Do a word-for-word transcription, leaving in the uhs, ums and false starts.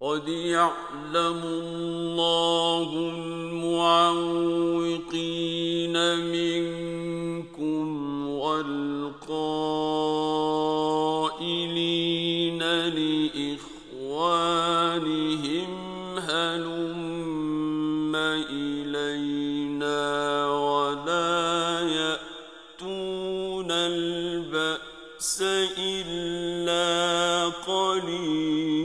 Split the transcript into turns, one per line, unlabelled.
قد يعلم الله المعوقين منكم والقائلين لإخوانهم هلم إلينا ولا يأتون البأس إلا قليلا